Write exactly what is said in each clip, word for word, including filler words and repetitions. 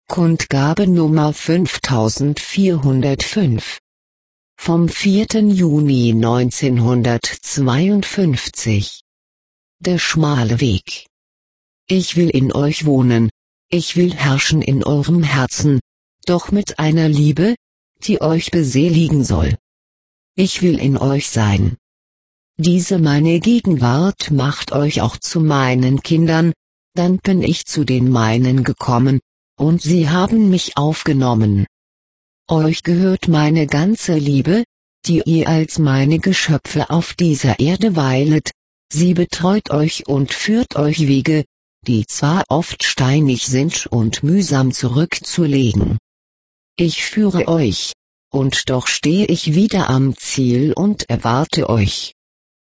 Kundgabe Nummer fünftausendvierhundertfünf. Vom vierten Juni neunzehnhundertzweiundfünfzig. Der schmale Weg. Ich will in euch wohnen, ich will herrschen in eurem Herzen, doch mit einer Liebe, die euch beseligen soll. Ich will in euch sein. Diese meine Gegenwart macht euch auch zu meinen Kindern, dann bin ich zu den meinen gekommen, und sie haben mich aufgenommen. Euch gehört meine ganze Liebe, die ihr als meine Geschöpfe auf dieser Erde weilet, sie betreut euch und führt euch Wege, die zwar oft steinig sind und mühsam zurückzulegen. Ich führe euch, und doch stehe ich wieder am Ziel und erwarte euch.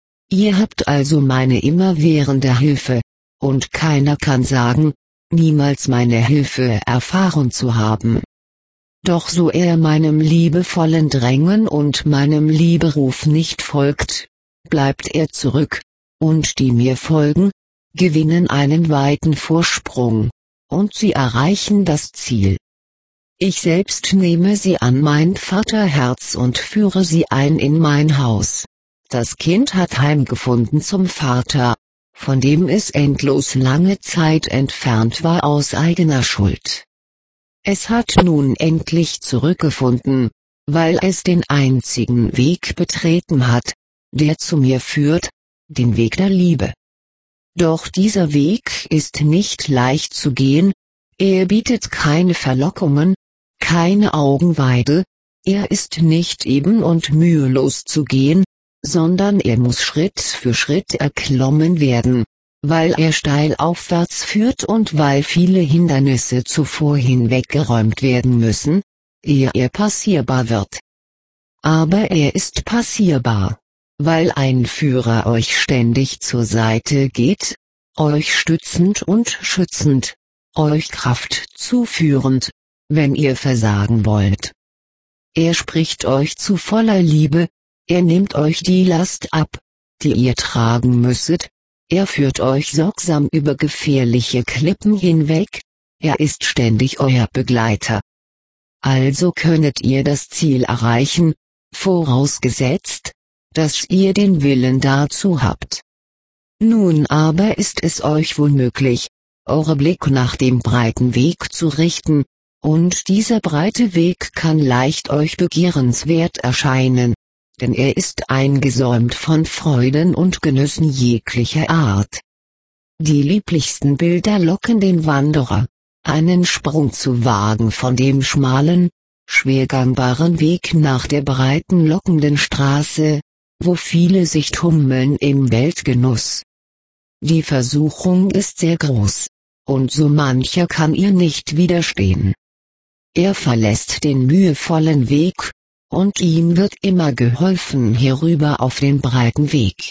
Ihr habt also meine immerwährende Hilfe, und keiner kann sagen, niemals meine Hilfe erfahren zu haben. Doch so er meinem liebevollen Drängen und meinem Lieberuf nicht folgt, bleibt er zurück, und die mir folgen, gewinnen einen weiten Vorsprung, und sie erreichen das Ziel. Ich selbst nehme sie an mein Vaterherz und führe sie ein in mein Haus. Das Kind hat heimgefunden zum Vater, von dem es endlos lange Zeit entfernt war aus eigener Schuld. Es hat nun endlich zurückgefunden, weil es den einzigen Weg betreten hat, der zu mir führt, den Weg der Liebe. Doch dieser Weg ist nicht leicht zu gehen, er bietet keine Verlockungen, keine Augenweide, er ist nicht eben und mühelos zu gehen, sondern er muss Schritt für Schritt erklommen werden, weil er steil aufwärts führt und weil viele Hindernisse zuvor hinweggeräumt werden müssen, ehe er passierbar wird. Aber er ist passierbar, weil ein Führer euch ständig zur Seite geht, euch stützend und schützend, euch Kraft zuführend, wenn ihr versagen wollt. Er spricht euch zu voller Liebe, er nimmt euch die Last ab, die ihr tragen müsstet, er führt euch sorgsam über gefährliche Klippen hinweg, er ist ständig euer Begleiter. Also könnet ihr das Ziel erreichen, vorausgesetzt, dass ihr den Willen dazu habt. Nun aber ist es euch wohl möglich, eure Blick nach dem breiten Weg zu richten, und dieser breite Weg kann leicht euch begehrenswert erscheinen, denn er ist eingesäumt von Freuden und Genüssen jeglicher Art. Die lieblichsten Bilder locken den Wanderer, einen Sprung zu wagen von dem schmalen, schwer gangbaren Weg nach der breiten lockenden Straße, wo viele sich tummeln im Weltgenuss. Die Versuchung ist sehr groß, und so mancher kann ihr nicht widerstehen. Er verlässt den mühevollen Weg, und ihm wird immer geholfen hierüber auf den breiten Weg.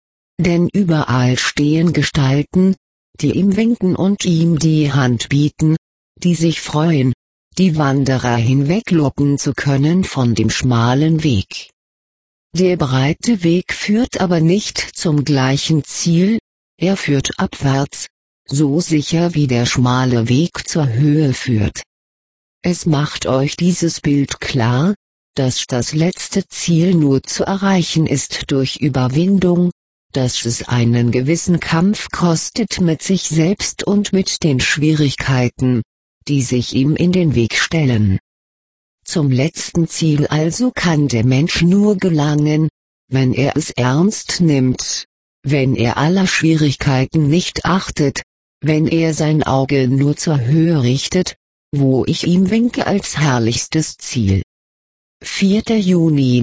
Denn überall stehen Gestalten, die ihm winken und ihm die Hand bieten, die sich freuen, die Wanderer hinweglocken zu können von dem schmalen Weg. Der breite Weg führt aber nicht zum gleichen Ziel, er führt abwärts, so sicher wie der schmale Weg zur Höhe führt. Es macht euch dieses Bild klar, dass das letzte Ziel nur zu erreichen ist durch Überwindung, dass es einen gewissen Kampf kostet mit sich selbst und mit den Schwierigkeiten, die sich ihm in den Weg stellen. Zum letzten Ziel also kann der Mensch nur gelangen, wenn er es ernst nimmt, wenn er aller Schwierigkeiten nicht achtet, wenn er sein Auge nur zur Höhe richtet, wo ich ihm winke als herrlichstes Ziel. vierter Juni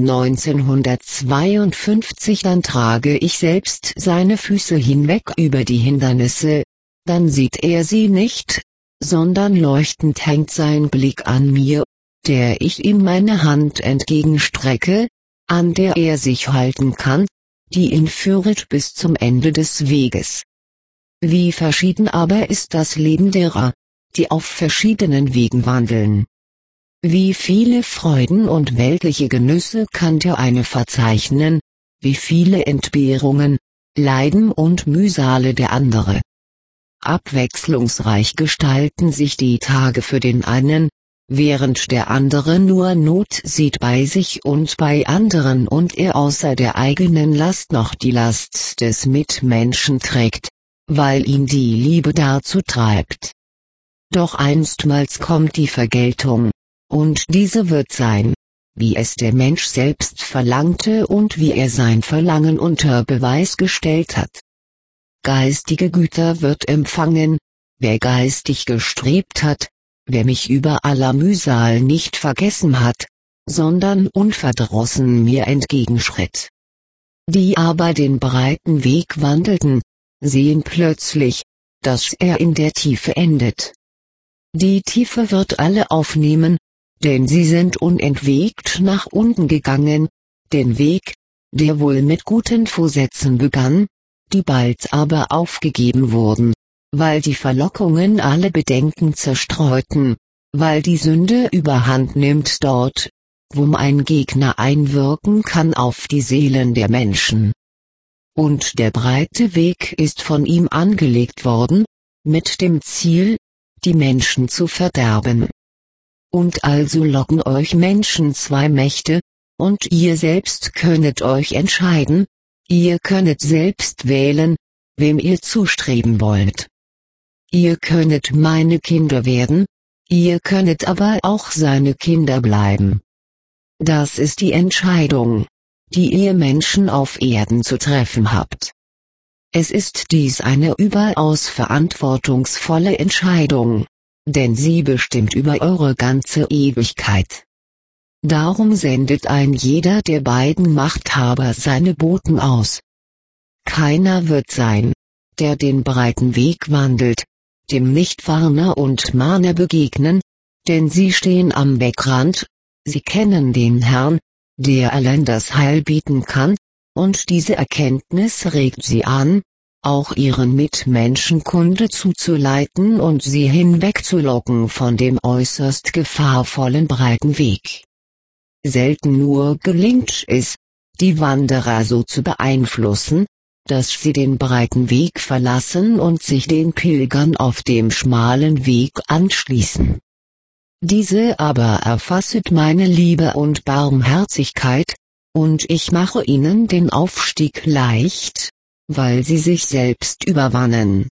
neunzehnhundertzweiundfünfzig. Dann trage ich selbst seine Füße hinweg über die Hindernisse, dann sieht er sie nicht, sondern leuchtend hängt sein Blick an mir, der ich ihm meine Hand entgegenstrecke, an der er sich halten kann, die ihn führet bis zum Ende des Weges. Wie verschieden aber ist das Leben derer, die auf verschiedenen Wegen wandeln. Wie viele Freuden und weltliche Genüsse kann der eine verzeichnen, wie viele Entbehrungen, Leiden und Mühsale der andere. Abwechslungsreich gestalten sich die Tage für den einen, während der andere nur Not sieht bei sich und bei anderen und er außer der eigenen Last noch die Last des Mitmenschen trägt, weil ihn die Liebe dazu treibt. Doch einstmals kommt die Vergeltung, und diese wird sein, wie es der Mensch selbst verlangte und wie er sein Verlangen unter Beweis gestellt hat. Geistige Güter wird empfangen, wer geistig gestrebt hat, wer mich über aller Mühsal nicht vergessen hat, sondern unverdrossen mir entgegenschritt. Die aber den breiten Weg wandelten, sehen plötzlich, dass er in der Tiefe endet. Die Tiefe wird alle aufnehmen, denn sie sind unentwegt nach unten gegangen, den Weg, der wohl mit guten Vorsätzen begann, die bald aber aufgegeben wurden, weil die Verlockungen alle Bedenken zerstreuten, weil die Sünde überhand nimmt dort, wo mein Gegner einwirken kann auf die Seelen der Menschen. Und der breite Weg ist von ihm angelegt worden, mit dem Ziel, die Menschen zu verderben. Und also locken euch Menschen zwei Mächte, und ihr selbst könnet euch entscheiden, ihr könnet selbst wählen, wem ihr zustreben wollt. Ihr könnet meine Kinder werden, ihr könnet aber auch seine Kinder bleiben. Das ist die Entscheidung, die ihr Menschen auf Erden zu treffen habt. Es ist dies eine überaus verantwortungsvolle Entscheidung, denn sie bestimmt über eure ganze Ewigkeit. Darum sendet ein jeder der beiden Machthaber seine Boten aus. Keiner wird sein, der den breiten Weg wandelt, dem nicht Warner und Mahner begegnen, denn sie stehen am Weckrand, sie kennen den Herrn, der allen das Heil bieten kann, und diese Erkenntnis regt sie an, auch ihren Mitmenschen Kunde zuzuleiten und sie hinwegzulocken von dem äußerst gefahrvollen breiten Weg. Selten nur gelingt es, die Wanderer so zu beeinflussen, dass sie den breiten Weg verlassen und sich den Pilgern auf dem schmalen Weg anschließen. Diese aber erfasset meine Liebe und Barmherzigkeit, und ich mache ihnen den Aufstieg leicht, weil sie sich selbst überwannen.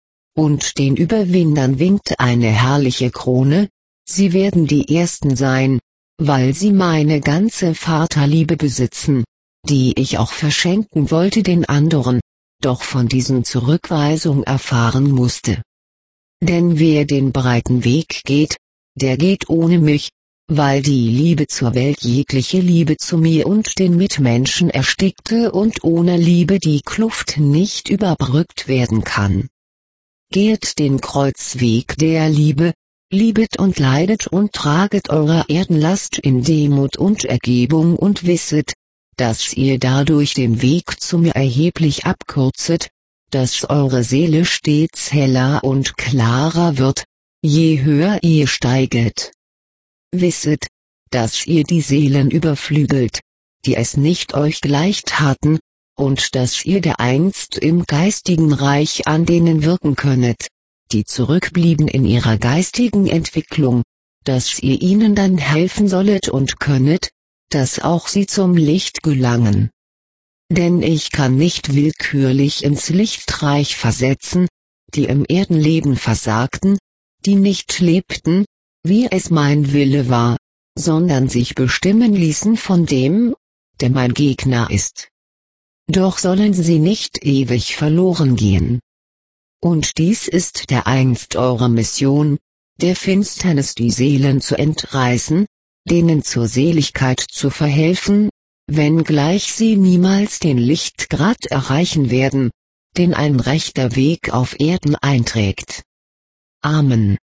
Und den Überwindern winkt eine herrliche Krone, sie werden die Ersten sein, weil sie meine ganze Vaterliebe besitzen, die ich auch verschenken wollte den anderen, doch von diesen Zurückweisung erfahren musste. Denn wer den breiten Weg geht, der geht ohne mich, weil die Liebe zur Welt jegliche Liebe zu mir und den Mitmenschen erstickte und ohne Liebe die Kluft nicht überbrückt werden kann. Geht den Kreuzweg der Liebe, liebet und leidet und traget eure Erdenlast in Demut und Ergebung und wisset, dass ihr dadurch den Weg zu mir erheblich abkürzet, dass eure Seele stets heller und klarer wird, je höher ihr steiget. Wisset, dass ihr die Seelen überflügelt, die es nicht euch gleich taten, und dass ihr dereinst im geistigen Reich an denen wirken könnet, die zurückblieben in ihrer geistigen Entwicklung, dass ihr ihnen dann helfen sollet und könnet, dass auch sie zum Licht gelangen. Denn ich kann nicht willkürlich ins Lichtreich versetzen, die im Erdenleben versagten, die nicht lebten, wie es mein Wille war, sondern sich bestimmen ließen von dem, der mein Gegner ist. Doch sollen sie nicht ewig verloren gehen. Und dies ist dereinst eure Mission, der Finsternis die Seelen zu entreißen, denen zur Seligkeit zu verhelfen, wenngleich sie niemals den Lichtgrad erreichen werden, den ein rechter Weg auf Erden einträgt. Amen.